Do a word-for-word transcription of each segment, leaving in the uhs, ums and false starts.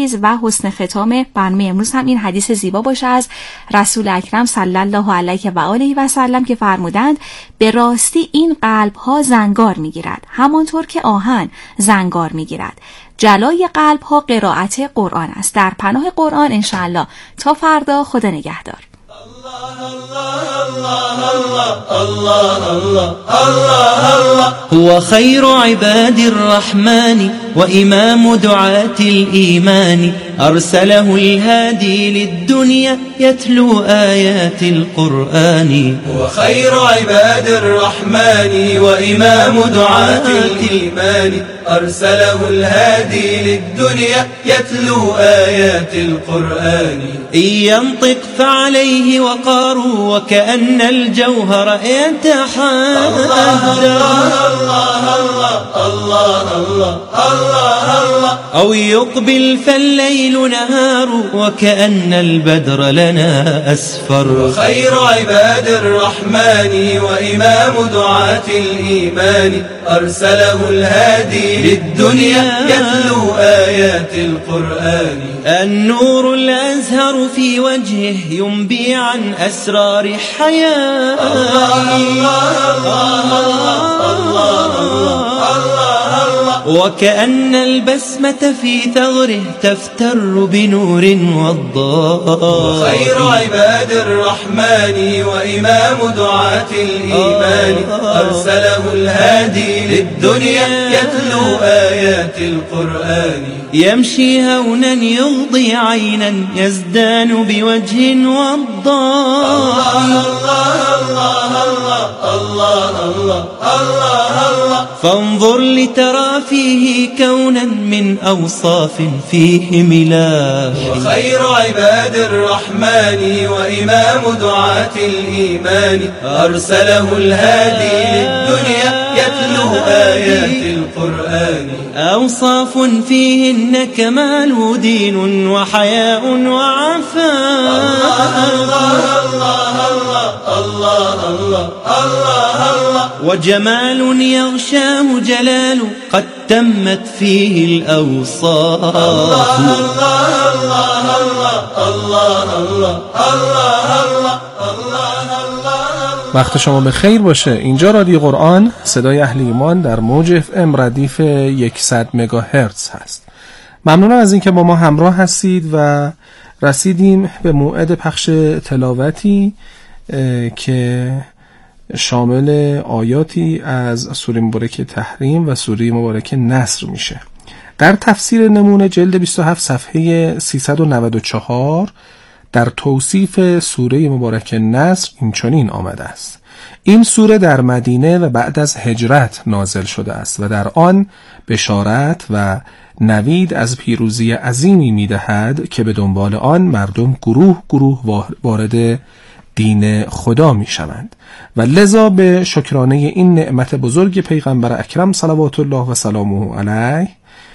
و حسن ختام برنامه امروز هم این حدیث زیبا باشه از رسول اکرم صلی الله علیه و آله و سلم که فرمودند به راستی این قلب ها زنگار میگیرد همانطور که آهن زنگار میگیرد. جلای قلب ها قرائت قرآن است. در پناه قرآن انشاءالله تا فردا. خدا نگهدار. هو خير عباد الرحمن وإمام دعاة الإيمان أرسله الهادي للدنيا يتلو آيات القرآن. هو خير عباد الرحمن وإمام دعاة الإيمان أرسله الهادي للدنيا يتلو آيات القرآن. إن ينطق فعليه وقار وكأن الجوهر يتحدى. الله الله الله الله الله الله الله. أو يقبل فالليل نهار وكأن البدر لنا أسفر. خير عباد الرحمن وإمام دعاة الإيمان أرسله الهادي للدنيا يتلو آيات القرآن. النور الأزهر في وجهه ينبي عن أسرار حياة. الله الله الله الله الله الله. وكأن البسمة في ثغره تفتر بنور وضاء. خير عباد الرحمن وإمام دعاة الإيمان أرسله الهادي للدنيا يتلو آيات القرآن. يمشي هونا يغضي عينا يزدان بوجه وضاء. الله الله الله الله الله الله الله. فانظر لترى فيه كونا من أوصاف فيه ملاح. وخير عباد الرحمن وإمام دعاة الإيمان أرسله الهادي للدنيا يتلو آيات القرآن. أوصاف فيهن كمال دين وحياء وعفاء. الله الله الله الله الله الله الله. وجمال يغشاه جلال قد تمت فيه الأوصاف. الله الله الله الله الله الله الله الله. وقت شما به خیر باشه. اینجا رادیو قرآن صدای اهل ایمان در موج اف ام ردیف صد مگاهرتز هست. ممنونم از اینکه با ما همراه هستید و رسیدیم به موعد پخش تلاوتی که شامل آیاتی از سوره مبارکه تحریم و سوره مبارکه نصر میشه. در تفسیر نمونه جلد بیست و هفت صفحه سیصد و نود و چهار در توصیف سوره مبارکه نصر این چنین آمده است: این سوره در مدینه و بعد از هجرت نازل شده است و در آن بشارت و نوید از پیروزی عظیمی می‌دهد که به دنبال آن مردم گروه گروه وارد دین خدا می‌شوند و لذا به شکرانه این نعمت بزرگ پیغمبر اکرم صلوات الله و سلامه علیه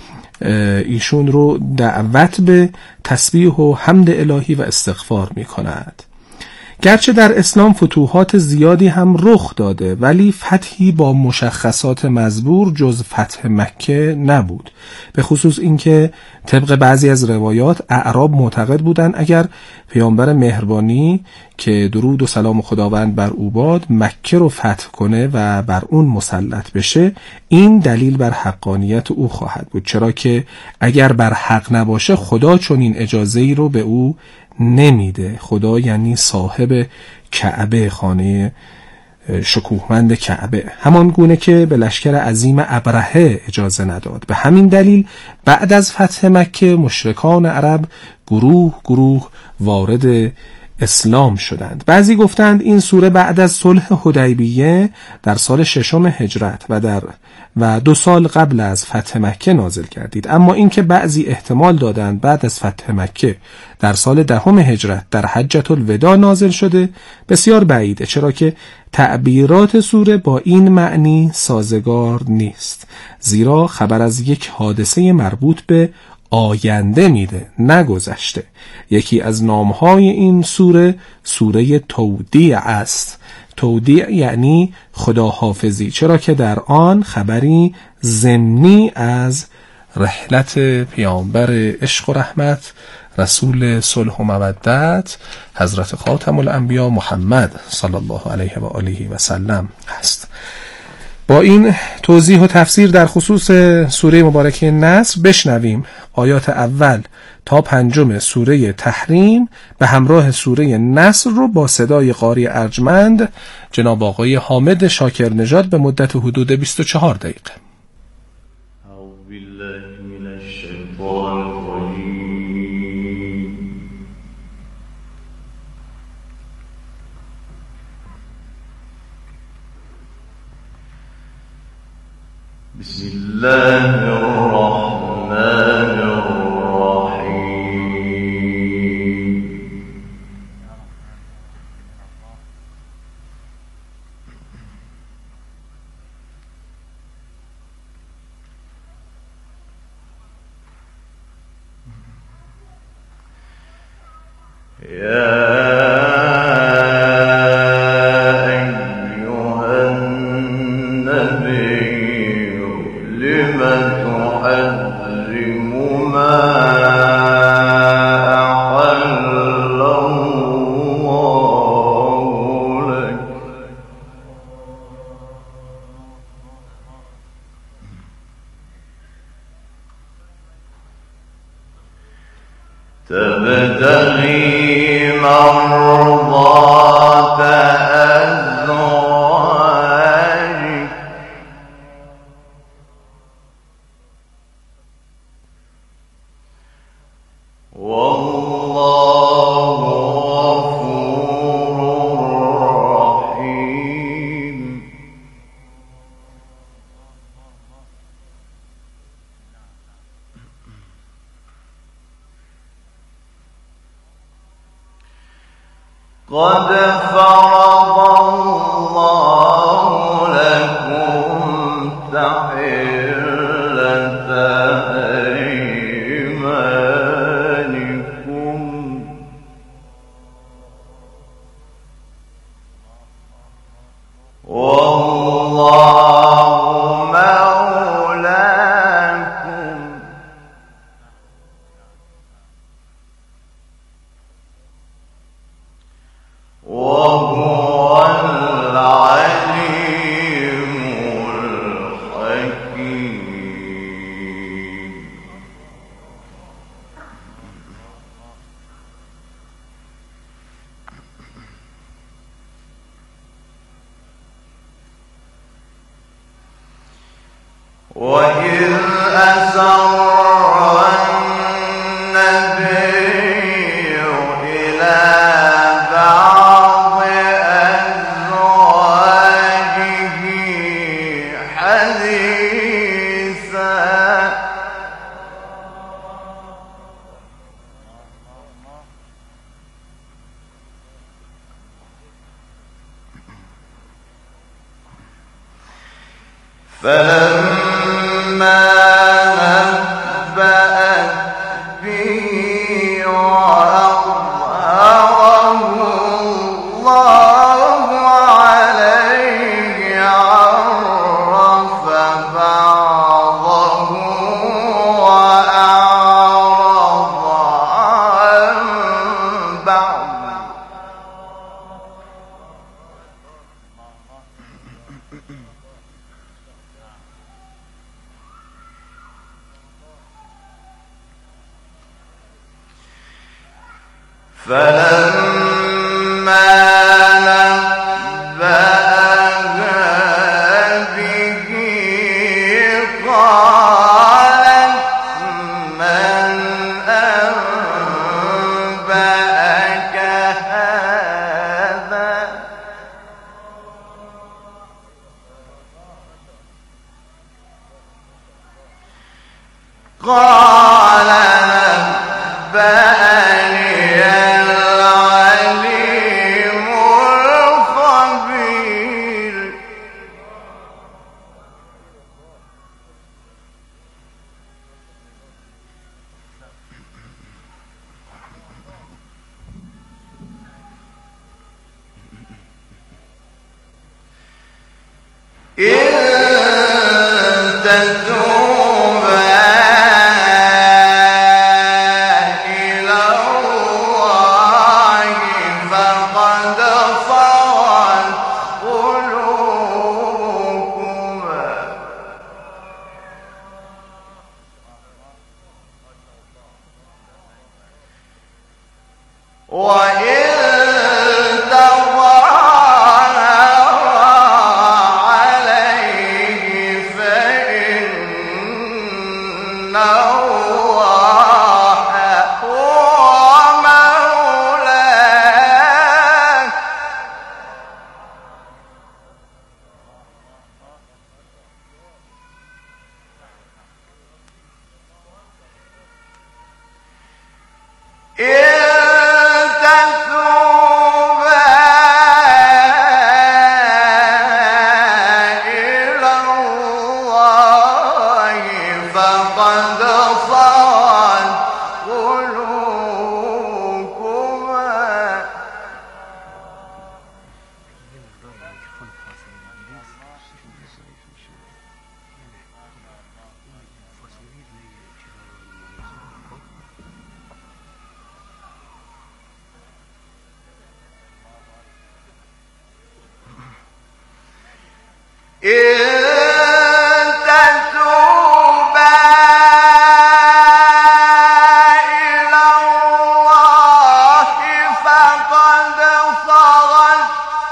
ایشون رو دعوت به تسبیح و حمد الهی و استغفار می کند. گرچه در اسلام فتوحات زیادی هم رخ داده ولی فتحی با مشخصات مزبور جز فتح مکه نبود، به خصوص اینکه طبق بعضی از روایات اعراب معتقد بودند اگر پیامبر مهربانی که درود و سلام خداوند بر او باد مکه رو فتح کنه و بر اون مسلط بشه این دلیل بر حقانیت او خواهد بود، چرا که اگر بر حق نباشه خدا چون این اجازه‌ای رو به او نمیده. خدا یعنی صاحب کعبه، خانه شکوهمند کعبه، همان گونه که به لشکر عظیم ابرهه اجازه نداد. به همین دلیل بعد از فتح مکه مشرکان عرب گروه گروه وارد اسلام شدند. بعضی گفتند این سوره بعد از صلح حدیبیه در سال ششم هجرت و در و دو سال قبل از فتح مکه نازل گردید، اما اینکه بعضی احتمال دادند بعد از فتح مکه در سال دهم هجرت در حجة الوداع نازل شده بسیار بعیده، چرا که تعبیرات سوره با این معنی سازگار نیست، زیرا خبر از یک حادثه مربوط به آینده میده نه گذشته. یکی از نامهای این سوره سوره تودیع است. تودیع یعنی خداحافظی، چرا که در آن خبری ضمنی از رحلت پیامبر عشق و رحمت، رسول صلح و مودت، حضرت خاتم الانبیا محمد صلی الله علیه و آله و سلم هست. با این توضیح و تفسیر در خصوص سوره مبارکه نصر بشنویم آیات اول تا پنجم سوره تحریم به همراه سوره نصر رو با صدای قاری ارجمند جناب آقای حامد شاکر نژاد به مدت حدود بیست و چهار دقیقه. اعوذ بالله من الشیطان الرجیم. بسم الله الرحمن الرحیم. یا تبتغي مرضات أزواجك والله غفور رحيم. قد فرض الله لكم تحلة أيمانكم والله مولاكم وهو العليم الحكيم. وإذ أسر النبي إلى بعض أزواجه حديثا فلما نبأت به وأظهره الله عليه عرف بعضه وأعرض عن بعض. فلما نبأها به قالت من أنبأك هذا قال نبأني العليم الخبير. إن تتوبا وإن تظاهر عليه فإن الله هو مولاه إن تتوبا إلى الله فقد صغت قلوبكما إن تتوبا إلى الله فقد صغت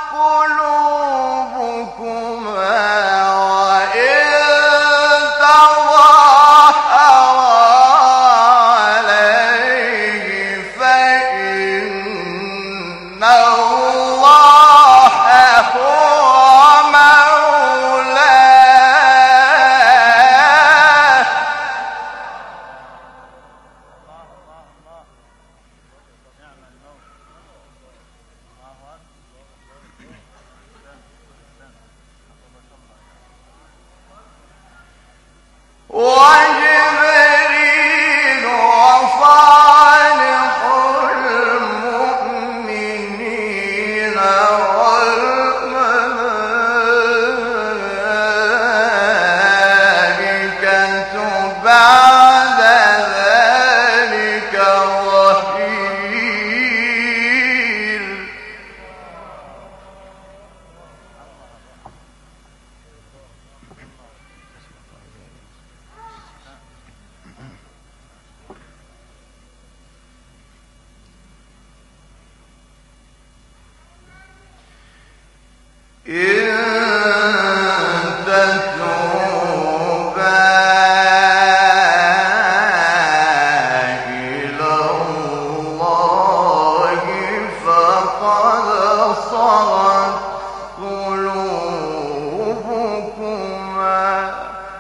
قلوبكما وإن تظاهر عليه فإن الله هو مولاه وجبريل وصالح المؤمنين والملائكة بعد ذلك ظهير إن تتوبا إلى الله فقد صغت قلوبكما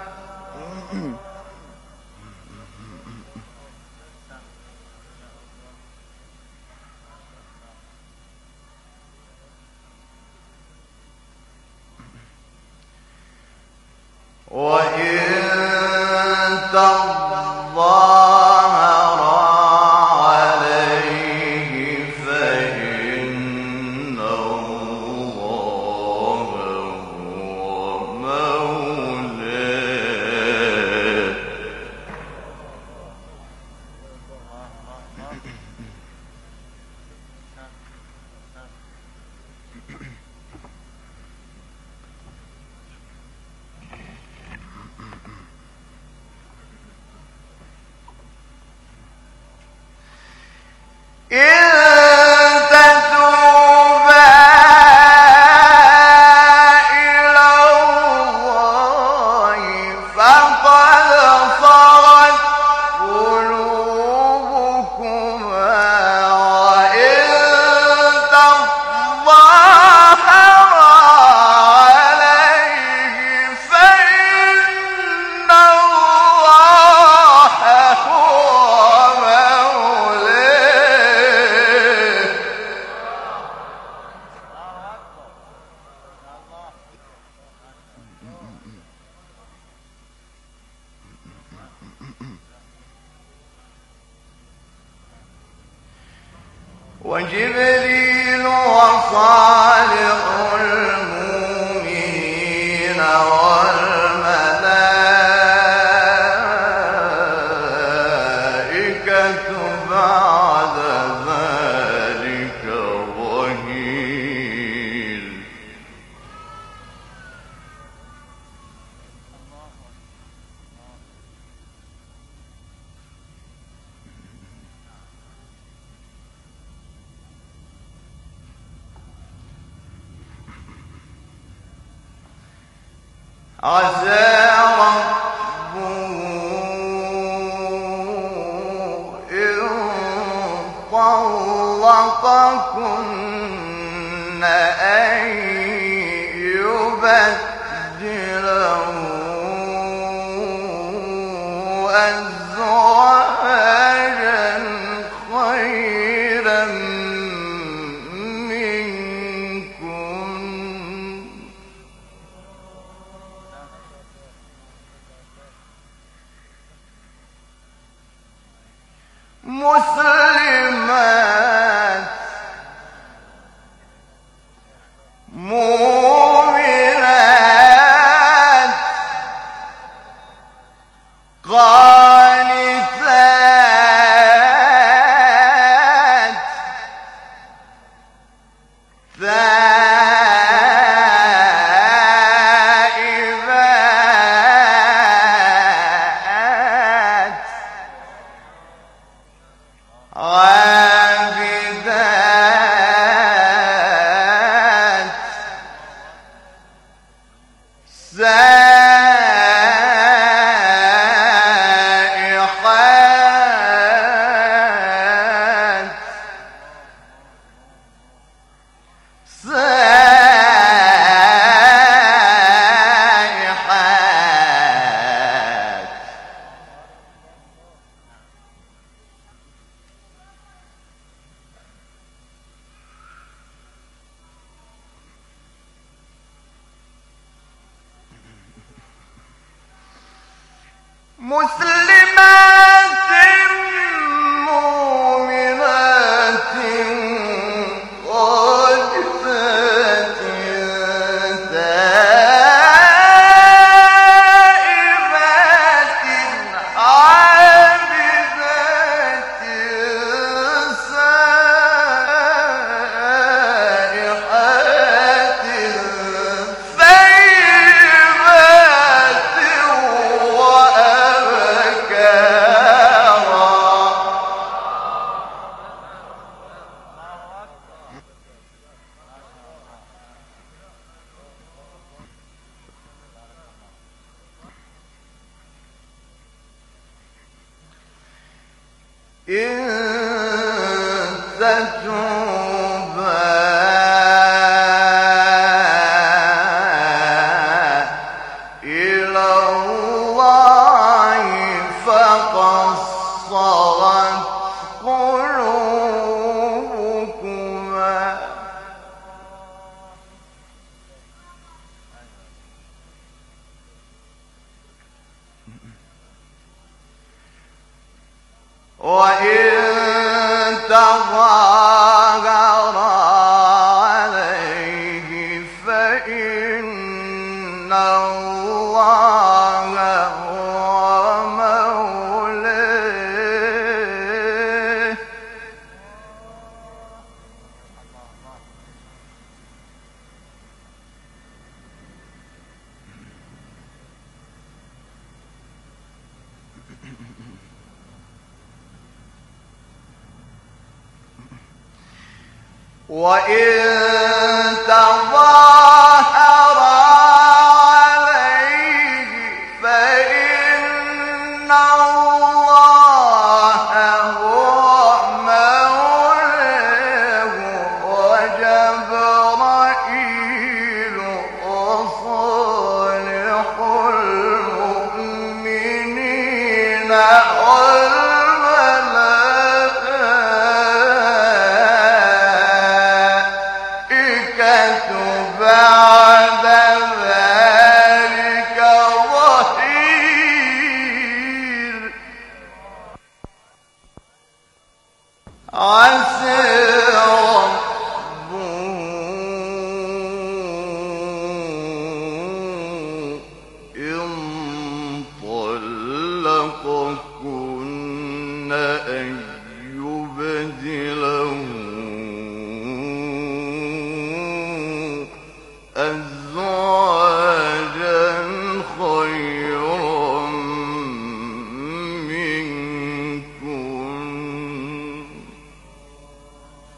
وإن تظاهر عليه فإن الله هو مولاه إن تتوبا إلى الله فقد صغت قلوبكما وإن تظاهر عليه فإن الله هو مولاه وجبريل وصالح المؤمنين والملائكة بعد ذلك ظهير عسى ربه إن طلقكن أن يبدله أزواجا خيرا منكن مسلمات مؤمنات قانتات تائبات عابدات سائحات سائحات مسلمات مؤمنات قانتات تائبات عابدات سائحات ثيبات وأبكارا إن تتوبا إلى الله فقد صغت قلوبكما وإن تظاهرا عليه فإن الله هو مولاه وإن تظاهرا عليه فإن الله هو مولاه وجبرائيل وصالح المؤمنين بعد ذلك ظهير عسى ربه إن طلقكن أن يبدله أزواجا خيرا منكن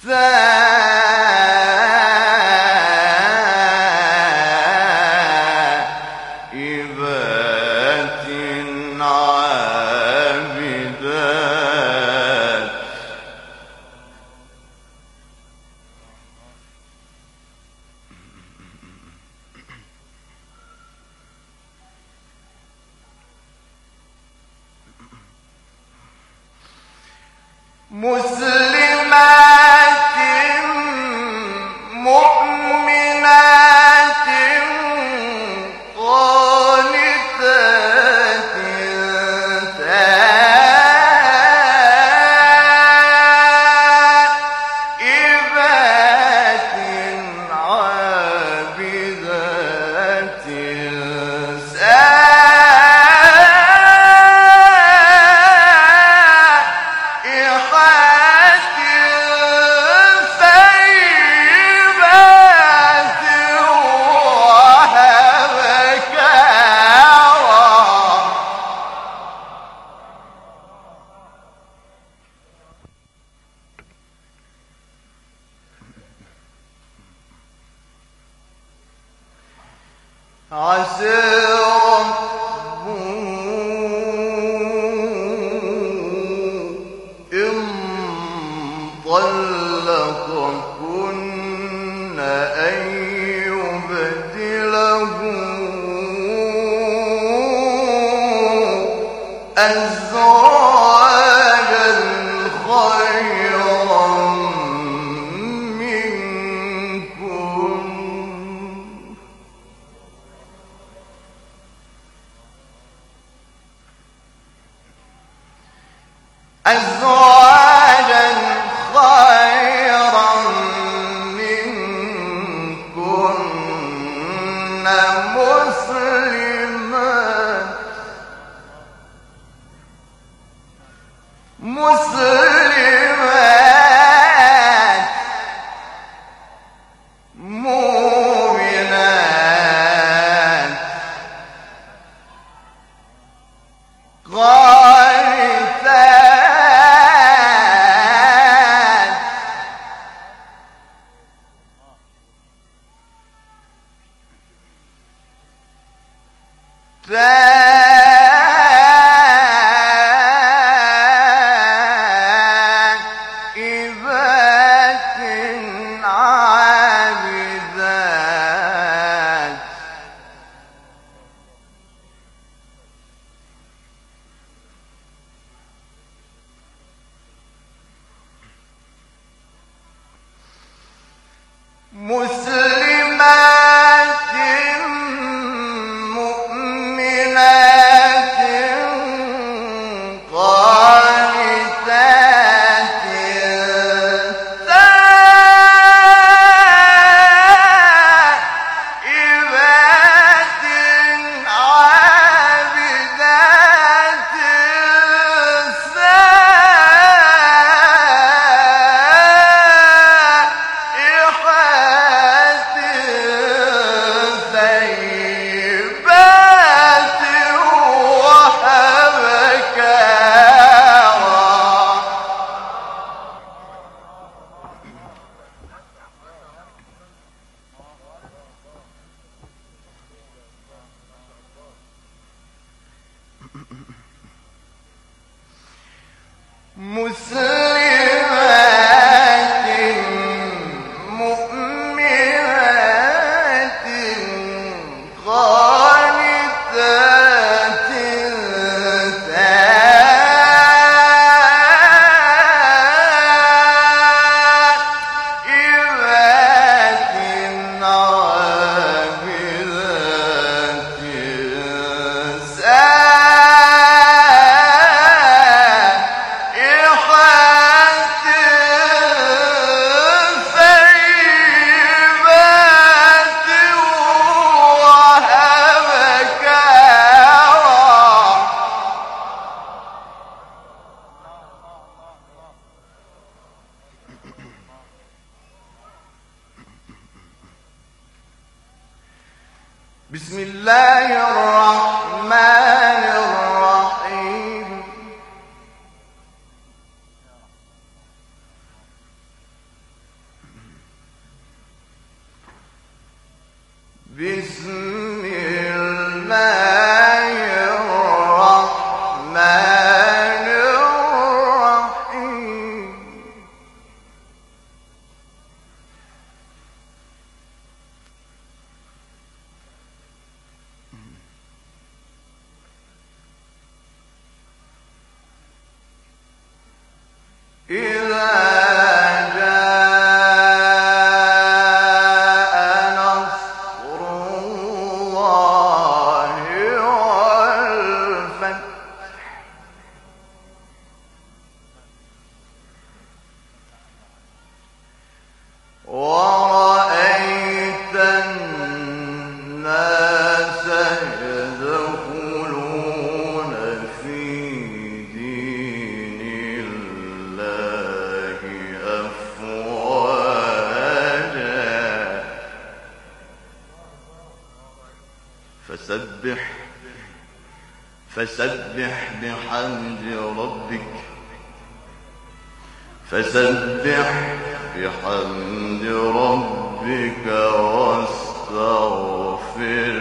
تائبات عابدات مسلمات مؤمنات قانتات تائبات عابدات عسى ربه إن طلقكن أن يبدله أزواجا خيرا منكن أزواجا خيرا منكن مسلمات مسلمات مؤمنات قانتات تائبات عابدات مسلمات مؤمنات قانتات تائبات عابدات سائحات ثيبات وأبكارا مسلمات مؤمنات قانتات تائبات عابدات بسم الله الرحمن الرحيم. بسم الله الرحمن الرحيم إذا ورأيت الناس يدخلون في دين الله أفواجا فسبح فسبح بحمد ربك فسبح بحمد ربك واستغفر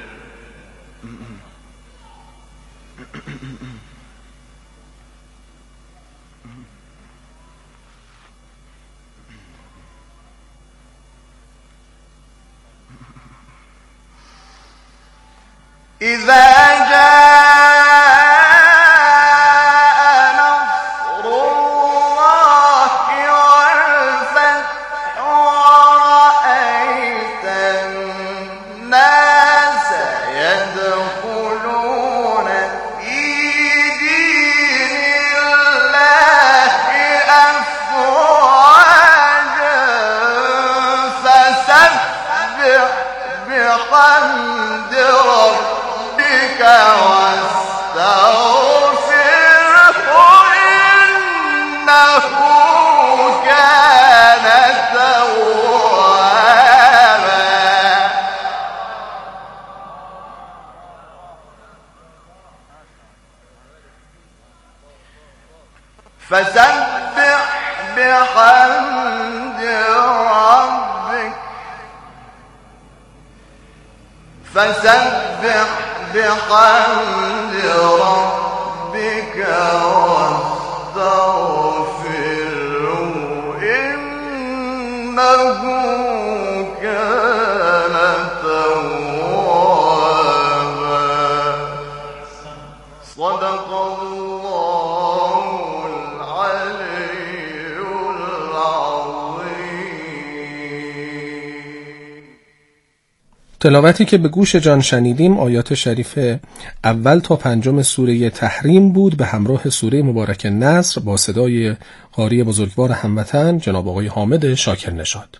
إذا جاء نصر الله والفتح ورأيت الناس يدخلون في دين الله أفواجا فسبح بحمد ربك واستغفره إنه كان توابا فسبح بحمد ربك فسبح بحمد ربك واستغفره إنه كان توابا صدق الله العلي العظيم. تلاوتی که به گوش جان شنیدیم آیات شریف اول تا پنجم سوره تحریم بود به همراه سوره مبارک نصر با صدای قاری بزرگوار هموطن جناب آقای حامد شاکر نژاد.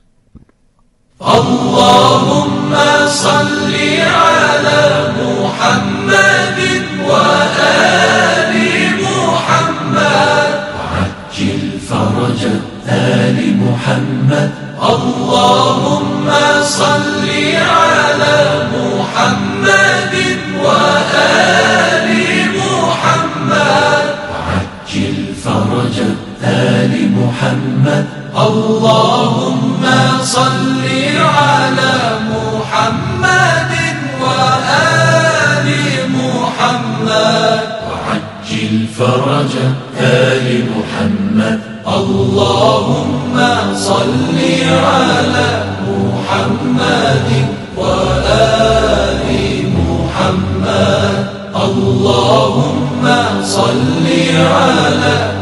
اللهم صل على محمد و آل محمد وعجل فرج آل محمد. اللهم صل على محمد و آل محمد وعجل فرج آل محمد. اللهم صل على محمد و آل محمد وعجل فرج آل محمد. اللهم صل على محمد و آل محمد. اللهم صل على